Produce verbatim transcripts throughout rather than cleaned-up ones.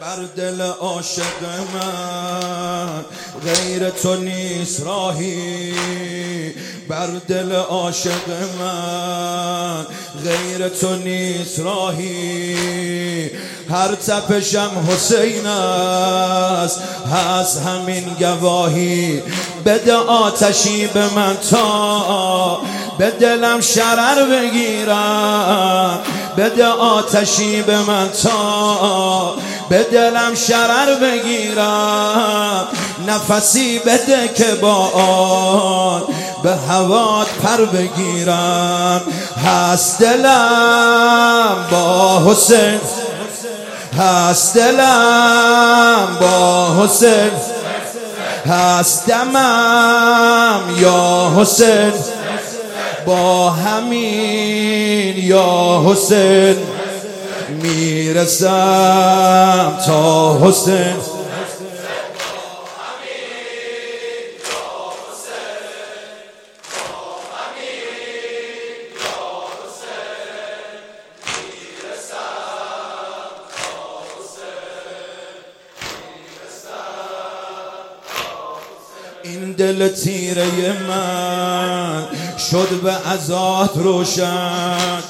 بر دل عاشق من غیر تو نیست راهی، بر دل عاشق من غیر تو نیست راهی. هر تپشم حسین است، هست همین گواهی. بده آتشی به من تا به دلم شرر بگیرم، بده آتشی به من تا به دلم شرر بگیرم. نفسی بده که با آن به هوات پر بگیرم. هست دلم با حسین، هست دلم با حسین، هست دمم یا حسین با همین یا حسین میرسم تا حسین. این دل تیره من شد به عزات روشن،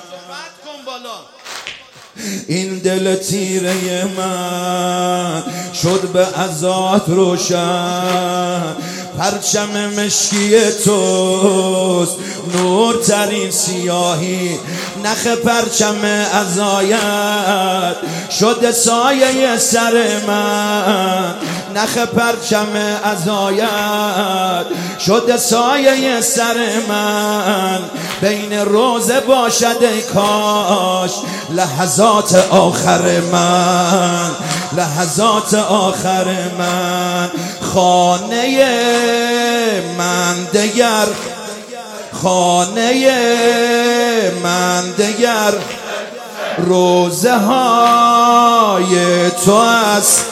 این دل تیره من شد به عزات روشن. پرچم مشکی توست نور ترین سیاهی، نخ پرچم عزایت شد سایه سر من، نخ پرچم عزایت شد سایه سر من. بین روزه باشد ای کاش لحظات آخر من، لحظات آخر من. خانه من دگر، خانه من دگر روزه های تو است،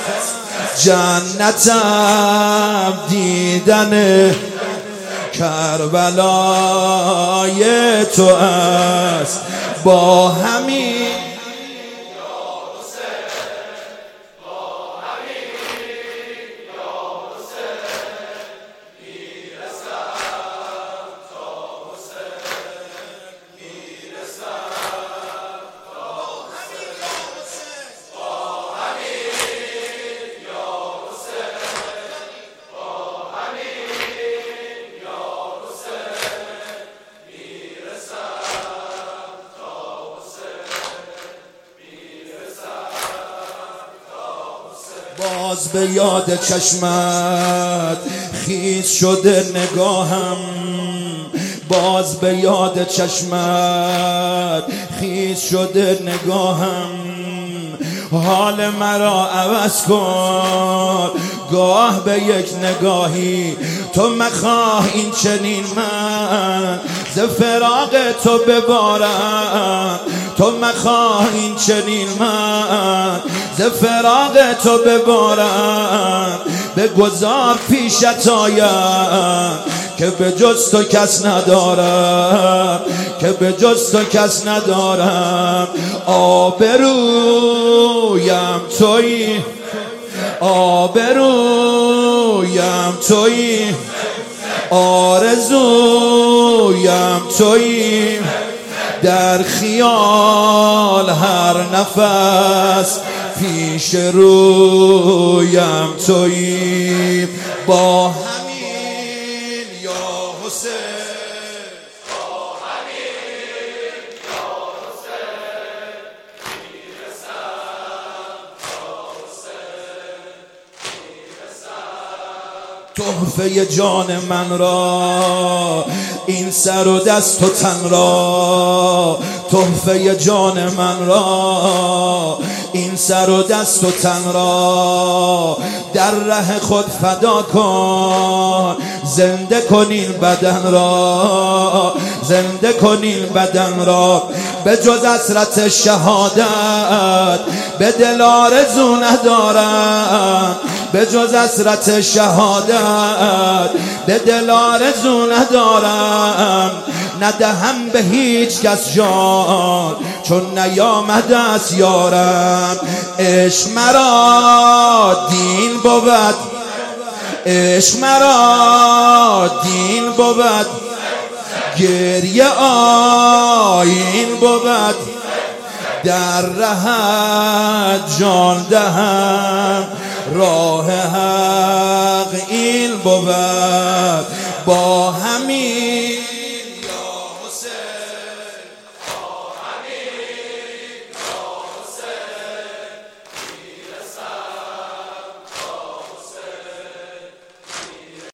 جنتم دیدن کربلای تو است. با همین باز به یاد چشمت خیز شده نگاهم، باز به یاد چشمت خیز شده نگاهم. حال مرا عوض کن گاه به یک نگاهی، تو مخواه این چنین من ز فراق تو ببارم، تو مخواه این چنین من ز فراق تو ببارم. بگذار پیشت آیم که به جز تو کس ندارم، که به جز تو کس ندارم. آبرویم تویی، آبرویم تویی، آرزویم تویی. در خیال هر نفس پیش رویم تویی. با همین یا حسین، با همین یا حسین میرسم تا حسین میرسم. تحفه جان من را این سر و دست و تن را، تحفه جان من را این سر و دست و تن را در ره خود فدا کن. زنده کن این بدن را، زنده کن این بدن را. به جز حسرت شهادت به دل آرزو ندارم، به جز حسرت شهادت به دل آرزو ندارم، ندهم به هیچ کس جان چون نیامده است یارم. عشق مرا دین بود، عشق مرا دین بود، گریه آیین بود، در رهت جان دهم، راه حق این بود. با همین